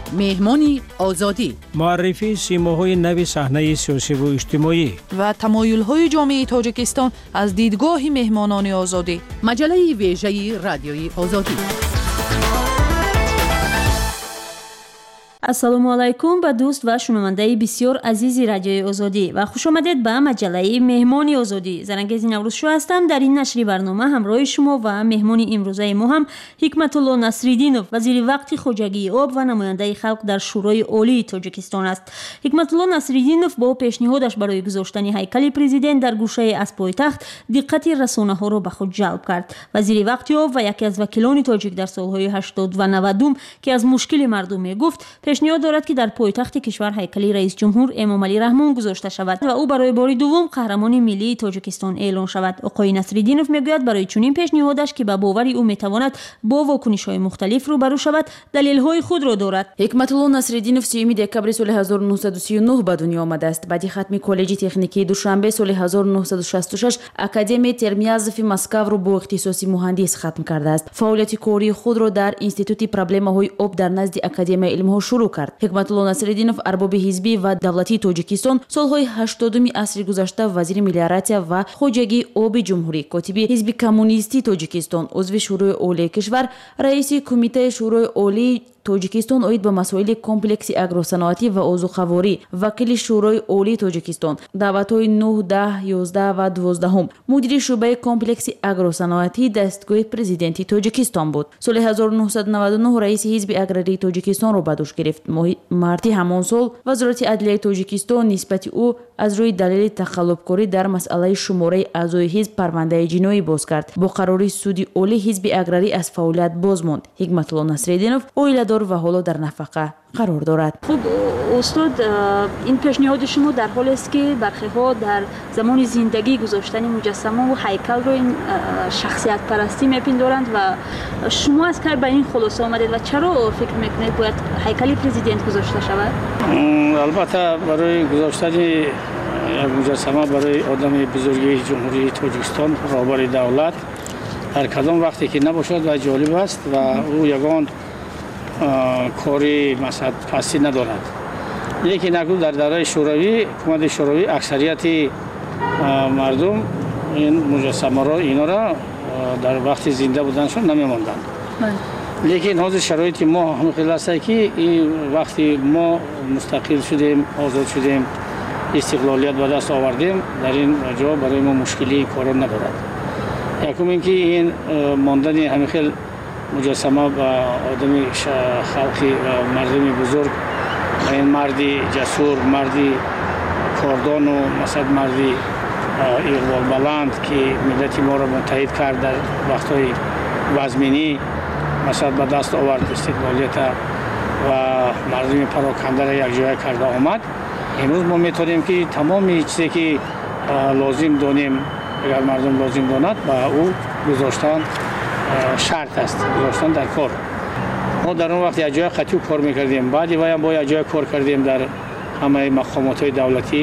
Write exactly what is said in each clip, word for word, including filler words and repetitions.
مهمانی آزادی، معرفی سیماهای نو صحنه سیاسی و اجتماعی و تمایل‌های جامعه تاجیکستان از دیدگاه مهمانان آزادی. مجله ویژه رادیوی آزادی. ассалому алайкум ба дӯст ва шунавандаи бисёр азизи радиои озодӣ ва хушомадед ба маҷалаи меҳмони озодӣ. Зарангези Наврӯзшо ҳастам. Дар ин нашри барнома ҳамроҳи шумо ва меҳмони имрӯзаи мо ҳам Ҳикматулло Насриддинов, вазири вақти хоҷагии об ва намояндаи халқ дар шӯрои олии Тоҷикистон аст. Ҳикматулло Насриддинов бо пешниҳодаш барои гузоштани ҳайкали президент дар гӯшаи аз пойтахт диққати расонаҳоро ба худ ҷалб кард. Вазири вақти об ва яке аз вакилони тоҷик дар солҳои ҳаштод ва навадум ки аз мушкили мардум мегуфт, пешниҳод дорад ки дар пойтахти кишвар ҳайкали раисҷумҳур Эмомалӣ Раҳмон гузошта шавад ва ӯ барои бори дуввум қаҳрамони миллии Тоҷикистон эълон шавад. Оқои Насриддинов мегӯяд барои чунин пешниҳодаш ки ба бовари ӯ метавонад бо вокунишҳои мухталиф рӯбарӯ шавад, далелҳои худро дорад. Ҳикматулло Насриддинов сиюми декабри соли ҳазору нуҳсаду сию нӯҳ ба дунё омадааст. Баъди хатми коллеҷи техникии Душанбе соли ҳазору нуҳсаду шасту шаш Академияи Термиязови Москавро бо ихтисоси муҳандис хатм кардааст. Фаъолияти кории худро дар Институти проблемаҳои об дар назди Академияи илмҳо шурӯъ кард. Ҳикматулло Насриддинов арбоби ҳизбӣ ва давлатии Тоҷикистон солҳои ҳаштодуми асри гузашта вазири мелиоратсия ва хоҷагии оби ҷумҳурӣ, котиби ҳизби коммунистии Тоҷикистон, узви шӯрои олии кишвар, раиси кумитаи шӯрои олии Тоҷикистон оид ба масоили комплекси агросаноатӣ ва озуқаворӣ, вакили шӯрои олии Тоҷикистон, даъватҳои нӯҳ, даҳ, ёздаҳ ва дувоздаҳум, мудири шӯъбаи комплекси агросаноатӣ дастгоҳи президентии Тоҷикистон буд. Соли ҳазору нуҳсаду наваду нӯҳ раиси ҳизби аграрии Тоҷикистонро ба дӯш гирифт. Моҳи марти ҳамон сол вазорати адлияи Тоҷикистон нисбати ӯ аз рӯи далели тақаллубкорӣ дар масъалаи шумораи аъзои ҳизб парвандаи ҷиноӣ боз кард. Бо қарори суди олӣ ҳизби аграрӣ аз фаъолият боз монд. Ҳикматулло Насриддинов оиладор ва ҳоло дар нафақа қарор дорад. Хуб устод, ин пешниҳоди шумо дар ҳолест ки бархеҳо дар замони зиндагӣ гузоштани муҷассамаву ҳайкалро ин шахсиятпарастӣ мепиндоранд ва шумо аз кай ба ин хулоса омадед ва чаро фикр мекунед бояд ҳайкали президент гузошта шавад? албатта барои гузоштани як муҷассама барои одами бузургии ҷумҳурии Тоҷикистон, роҳбари давлат, дар кадом вақте ки набошад ва ҷолиб аст ва ӯ ягон кори масъад пастӣ надорад. лекин акнун дар давраи шӯравӣ, ҳукумати шӯравӣ аксарияти мардум ин муҷассамаро инора дар вақти зинда буданашон намемонданд. лекин ҳозир шароити мо ҳамин хел аст ки вақти мо мустақил шудем, озод шудем, истиқлолият ба даст овардем, дар ин ҷо барои мо мушкилии корон надорад. якум ин ки ин мондани ҳамин хел муҷассама ба одами халқи мардуми бузург, ин марди ҷасур, марди кордону масад марди иқболбаланд ки миллати моро муттаҳид кард дар вақтҳои вазминӣ, масад ба даст овард истиқлолията ва мардуми парокандаро якҷоя карда омад. имрӯз мо метавонем ки тамоми чизе ки лозим донем, агар мардум лозим донад, ба ӯ гузоштан шарт аст, гузоштан дар кор. мо дар он вақт якҷоя қатъиу кор мекардем, баъди ваям бо якҷоя кор кардем, дар ҳамаи мақомотҳои давлатӣ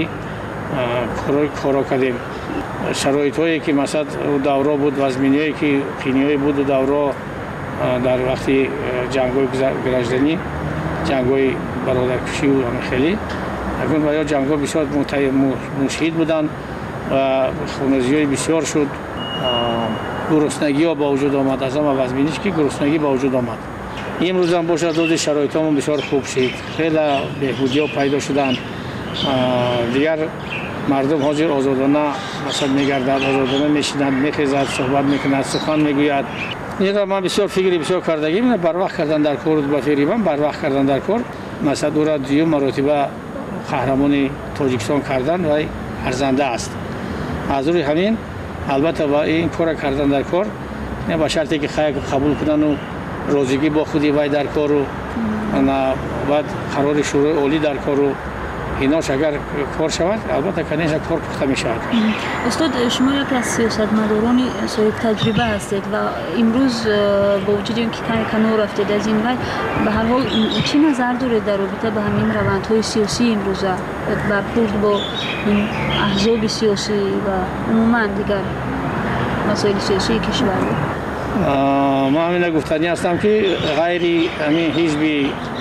коро кардем. шароитҳое ки масад давро буд, вазминиҳое ки қиниҳое буду давро дар вақти ҷангҳои гражданӣ, ҷангҳои бародаркушиву ҳамихелӣ, акнун ба ё ҷангҳо бисёр мушҳид буданд ва хуназиҳои бисёр шуд. гуруснагиҳо ба вуҷуд омад, аз ҳама вазминиш ки гуруснагӣ ба вуҷуд омад. имрӯзам бошад доди шароитҳомон бисёр хуб шид, хеле беҳбудиҳо пайдо шуданд. дигар мардум ҳозир озодона масад мегардад, озодона мешинад, мехезад, суҳбат мекунад, сухан мегӯяд. инро ман бисёр фикри бисёр кардагӣ барвақт кардан дар кор ба фикрибам барвақт кардан дар кор масад ӯра дуюм маротиба қаҳрамони Тоҷикистон кардан вай арзанда аст. аз рӯи ҳамин албатта ба ин кора кардан дар кор ба шарте ки хаяк қабул кудану розигӣ бо худи вай дар кору баъд қарори шӯрои олӣ дар кору инош агар кор шавад, албатта конечно кор пухта мешавад. устод, шумо яке аз сиёсатмадорони соҳиб таҷриба ҳастед ва имрӯз бо вуҷуди он ки каме канор рафтед аз ин вай, ба ҳар ҳол чӣ назар доред дар робита ба ҳамин равандҳои сиёсии имрӯза, бархӯрд бо ин аҳзоби сиёсӣ ва умуман дигар масоили сиёсии кишвар? ман ҳамина гуфтанӣ ҳастам ки ғайри ҳамин ҳизби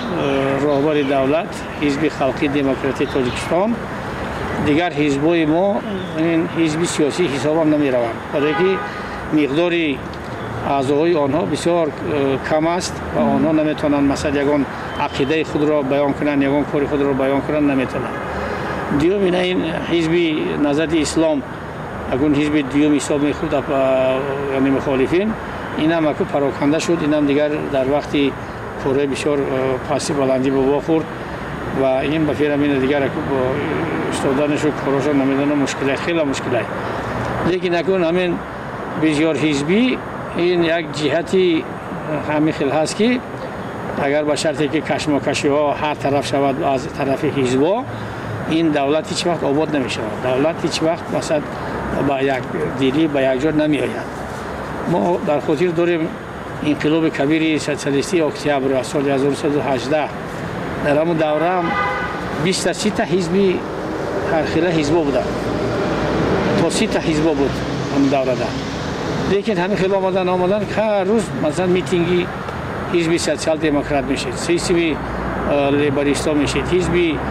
راهبر دولت حزب خلقی دموکراتی تاجیکستان دیگر حزبای ما این حزب سیاسی حساب هم نمی روند برای که مقداری اعضای آنها بسیار کم است و آنها نمیتونند مثلا یگان عقیده خود را بیان کنند یگان کار خود را بیان کنند نمیتونند. دیوم این حزب نهضت اسلام اگون حزب دیوم حساب میخورد یعنی مخالفین این هم اکو پراکنده شد این هم دیگر در وقتی کاره بسیار پاسی بلندی به وا خورد و این به فیر همین دیگر اکو با استادانش و کاراش نمیدانه مشکل خیلی مشکل لیکن اکون همین بسیار حزبی این یک جهتی همین خیلی هست که اگر با شرطی که کشمکشی ها هر طرف شود از طرف حزبا این دولت هیچ وقت آباد نمی شود دولت هیچ وقت مثلا با یک دیلی با یک جور نمی آید. ما در خاطر داریم انقلاب کبیر سوسیالیستی اکتبر سال هزار و سیصد و هجده در همون دوره هم بیست تا سی تا حزبی هر خیلی حزبا بودن تا سی تا حزبا بود همون دوره ده لیکن همین خیلی آمدن آمدن که هر روز مثلا میتینگی حزب سوسیال دموکرات میشید حزب لیبریستا میشید حزب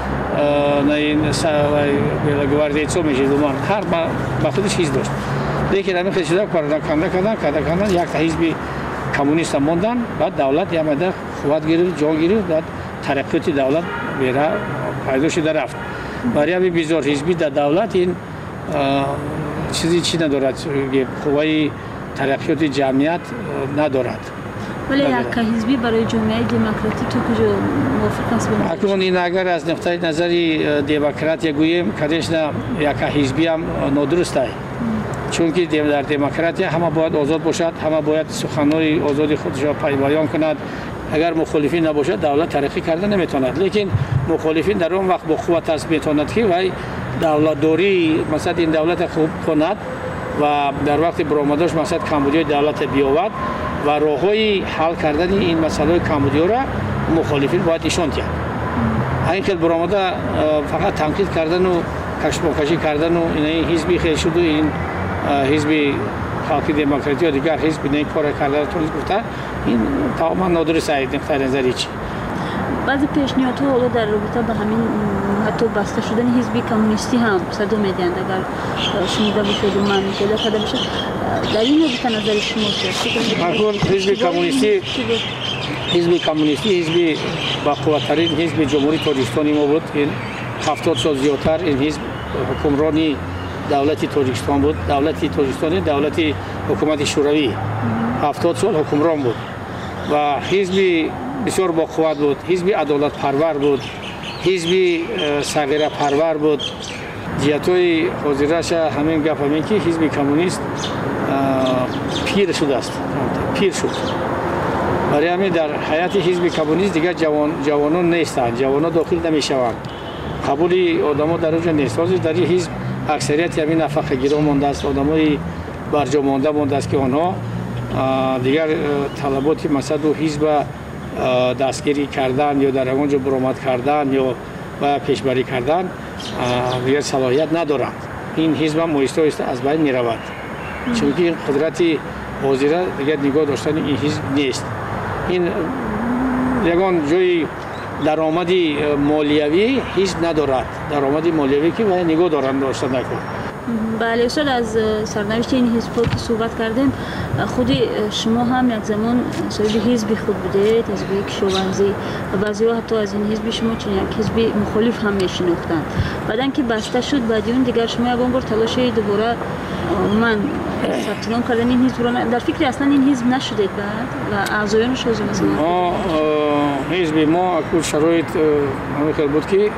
گواردیچو میشید هر با خودش حزب داشت لیکن همین خیلی شده کارنا کنده کردن کنده کردن یک تا حزب کمونیست هم موندن بعد دولت یامده قوت گرفت جا گرفت بعد ترقیات دولت بیره پیدا شده رفت برای همین بسیار حزبی در دولت این چیزی چی ندارد قوای ترقیات جمعیت ندارد ولی یک حزبی برای جامعه دموکراتی تو کجا موافق است؟ اکنون این اگر از نقطه نظری دموکراتی گوییم کدیش نه یک حزبی هم نادرست است چون که در دموکراتی همه باید آزاد باشد همه باید سخنهای آزادی خودش را بیان کند اگر مخالفین نباشد دولت ترقی کرده نمیتواند لیکن مخالفین در اون وقت با قوت است میتواند که وای دولت داری مثلا این دولت خوب کند و در وقت برآمدش مثلا کمبودی دولت بیاورد و راههای حل کردن این مسئله کمبودی را مخالفین باید نشان دهند. این که برآمده فقط تنقید کردن و کشمکشی کردن و این حزبی خیلی شد و این حزب خلقی دموکراتی و دیگر حزب این کار کردن تو گفته این تماما نادرست است نقطه نظری چی بعضی پیشنهادها حالا در رابطه با همین حتی بسته شدن حزب کمونیستی هم صدا میدهند اگر شنیده باشید و من پیدا کرده باشد در این رابطه نظر شما چیست؟ حزب کمونیستی حزب کمونیستی حزب با قوت‌ترین حزب جمهوری تاجیکستان ما بود این هفتاد سال زیادتر این حزب حکمرانی دولت تاجیکستان بود دولت تاجیکستان دولت حکومت شوروی هفتاد سال حکمران بود و حزب بسیار با قوت بود حزب عدالت پرور بود حزب صغیره پرور بود جهت‌های حاضرش همین گپ همین که حزب کمونیست پیر شده است پیر شد برای همین در حیات حزب کمونیست دیگر جوان جوانان نیستند جوانان داخل نمیشوند قبول آدم‌ها در اونجا نیست در این حزب اکثریت همین نفقه گیران مانده است آدمای برجا مانده مانده است که آنها دیگر طلبات مثلا دو حزب دستگیری کردن یا در اونجا برآمد کردن یا و پیشبری کردن دیگر صلاحیت ندارند این حزب هم آهسته آهسته از بین می رود چون که این قدرت حاضره دیگر نگاه داشتن این حزب نیست این یگان جای درآمدی مالیوی حزب ندارد درآمدی مالیوی که باید نگاه دارن داشتن نکن بله استاد از سرنوشت این حزب که صحبت کردیم خود شما هم یک زمان صاحب حزب خود بودید حزب کشاورزی و بعضی‌ها حتی از این حزب شما چون یک حزب مخالف هم میشناختند بعدن که بسته شد بعد اون دیگر شما یگان بار تلاش دوباره من ثبت نام کردن این حزب را در فکر اصلا این حزب نشدید بعد و اعضایانش از مثلا ما حزب ما اکو شرایط همین بود که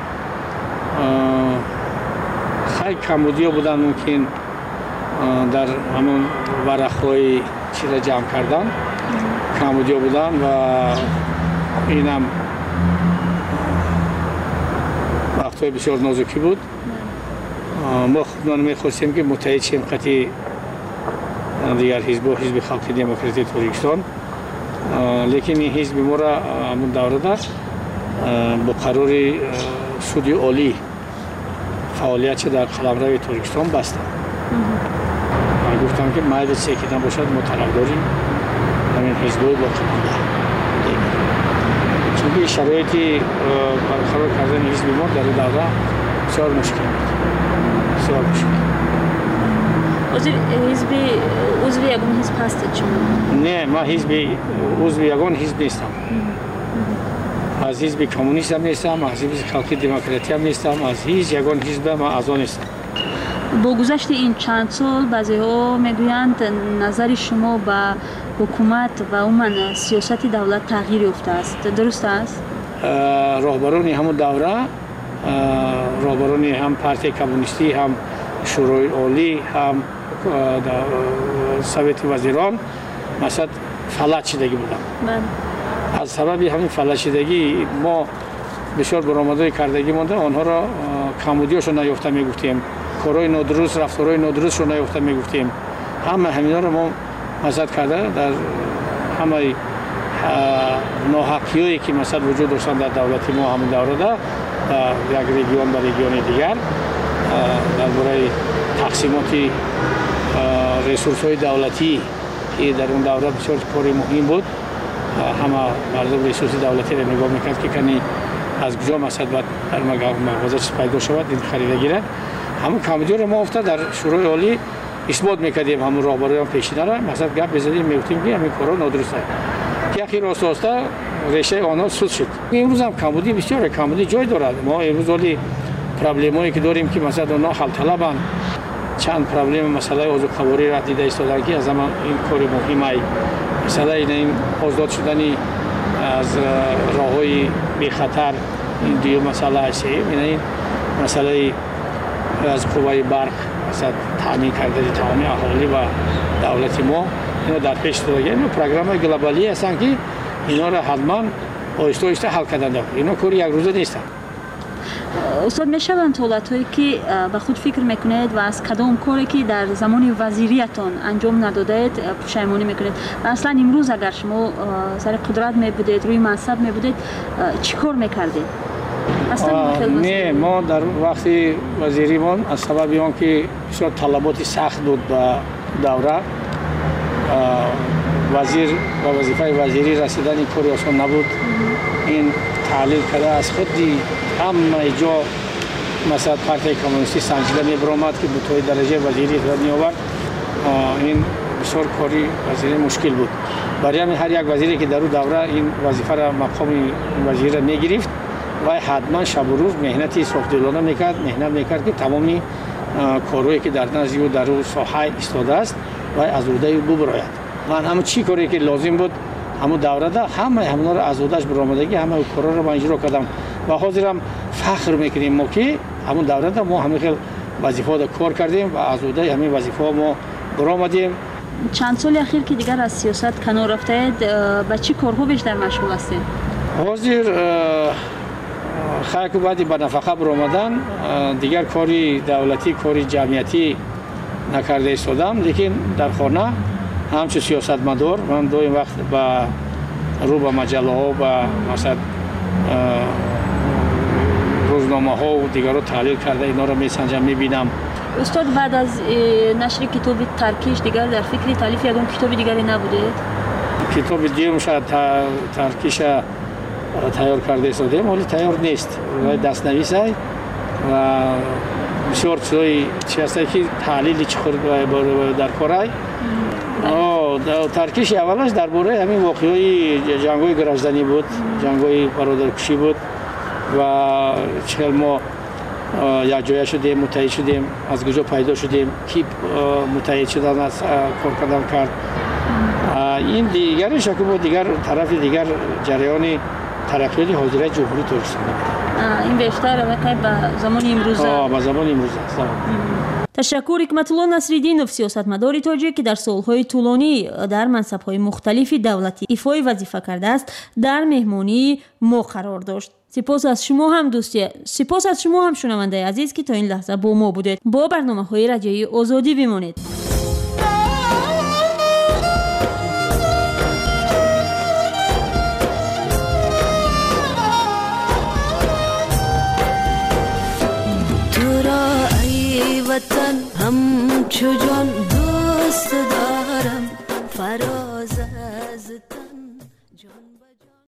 خیلی کمبودی بودن ممکن در همون ورق‌های چیز را جمع کردن کمبودی بودن و اینم وقت‌های بسیار نازکی بود ما خودمان می‌خواستیم که متحد شیم قطعی دیگر حزب و حزب خلقی دموکراتی تاجیکستان لیکن این حزب ما را همون دوره در با قرار سودی عالی فعالیت در قلمرو تاجیکستان بستند. من گفتم که مایل سیکیدن باشد ما طرفداریم همین حزب با قلمرو چون شرایطی برقرار کردن حزب ما در دوره بسیار مشکل بود. بسیار مشکل. وزیر حزب عضو یگان حزب هستید شما؟ نه، ما حزب عضو یگان حزب نیستم. از حزب کمونیست هم نیستم، از حزب خلقی دموکراتی هم نیستم، از هیچ یگان حزب ما اعضا نیستم. با گذشت این چند سال بعضی‌ها میگویند نظر شما به حکومت و عموما سیاست دولت تغییر یافته است. درست است؟ راهبران همون دوره، راهبران هم پارتی کمونیستی، هم شورای عالی، هم سویت وزیران مثلا فلج شدگی بودن. از سبب همین فلج شدگی ما بسیار برآمدهای کردگی مونده، آنها را کمبودیاشو نیافته میگفتیم، کارهای نادرست، رفتارهای نادرست رو نیافته میگفتیم. همه همینا رو ما مزد کرده در همه ناحقیایی که مثلا وجود داشتن در دولت ما همین دوره ده، یک ریگیون به ریگیون دیگر درباره تقسیمات ریسورس های دولتی که در اون دوره بسیار کاری مهم بود. همه مردم ریسورس دولتی را نگاه میکرد که کنی از کجا مثلا باید در مغازه چیز پیدا شود این خریده گیره. همون کمبودی رو ما افتاد در شورای عالی اثبات میکردیم، همون راهبران پیشینه را مثلا گپ بزدیم میگفتیم که همین کارا نادرست است که اخیر راست راست ریشه آنها سود شد. امروز هم کمبودی بسیار کمبودی جای دارد. ما امروز ولی پرابلمایی که داریم که مثلا اونها حل طلبن، چند پرابلم مسئله عضوخواری را دیده ایستادن که از زمان این کار مهمه مثلا این آزاد شدنی از راههای بی خطر این دیو مسئله است. این مسئله از قوای برق مثلا تامین کردن تمامی اهالی و دولت ما اینو در پیش داده. اینو پروگرام گلوبالی هستن که اینا را حتما آهسته آهسته حل کردن. اینا کاری یک روزه نیستن. استاد میشوند حالت‌هایی که به خود فکر میکنید و از کدام کاری که در زمان وزیریتان انجام ندادید پشیمانی میکنید و اصلا امروز اگر شما سر قدرت می بودید، روی منصب می بودید، چی کار میکردید؟ نه، ما در وقتی وزیریمان از سبب آن که بسیار طلبات سخت بود به دوره، وزیر و وظیفه وزیری رسیدن کاری آسان نبود. این تعلیل کرده از خودی همه جا مثلا پارتی کمونیستی سنجیده میبرامد که به توی درجه وزیری را میآورد. این بسیار کاری وزیری مشکل بود. برای همین هر یک وزیری که در اون دوره این وظیفه را مقام وزیر را میگرفت و حتما شب و روز مهنتی صبحدلانه میکرد، مهنت میکرد که تمامی کارهایی که در نزد او در اون ساحه ایستاده است و از عهده او ببراید. من همون چی کاری که لازم بود همون دوره ده همه همونا رو از عهده‌اش برآمدگی همه کارا رو من اجرا کردم و حاضرم فخر میکنیم ما که همون دوره ده ما همه خیلی وظیفه کار کردیم و از عهده همین وظیفه ما برآمدیم. چند سال اخیر که دیگر از سیاست کنار رفتید، به چی کارها بیشتر مشغول هستید؟ حاضر خیلی بعدی به نفقه برآمدن دیگر کاری دولتی، کاری جمعیتی نکرده ایستادم، لیکن در خانه همچون سیاستمدار من دو این وقت با رو به مجله ها و مثلا روزنامه ها و دیگر رو تحلیل کرده اینا رو میسنجم میبینم. استاد بعد از نشر کتاب ترکیش دیگر در فکر تالیف یگان کتاب دیگری نبوده؟ کتاب دیگه شاید ترکیش تیار کرده ایستادیم ولی تیار نیست و دستنویس است و بسیار چیزایی چی هسته که تحلیلی چخور در کارای ترکیش اولش درباره همین واقعی جنگ‌های گرجدنی بود، جنگ‌های برادرکشی بود و چهل ما یک جای شدیم، متحد شدیم، از کجا پیدا شدیم، کی متحد شدن از کار کردن کرد. این دیگرش که بود دیگر طرف دیگر جریان ترقیاتی حاضره جمهوری ترکستان. این بیشتر واقعا به زمان امروزه. آه به زمان امروزه. تشکر حکمت‌الله نصرالدینов سیاستمداری تاجیک که در سالهای طولانی در منصب‌های مختلف دولتی ایفای وظیفه کرده است در مهمانی ما قرار داشت. سپاس از شما هم دوستی سپاس از شما هم شنونده عزیز که تا این لحظه با ما بودید. با برنامه‌های رادیویی آزادی بمانید. وطن همچو جان دوست دارم فرا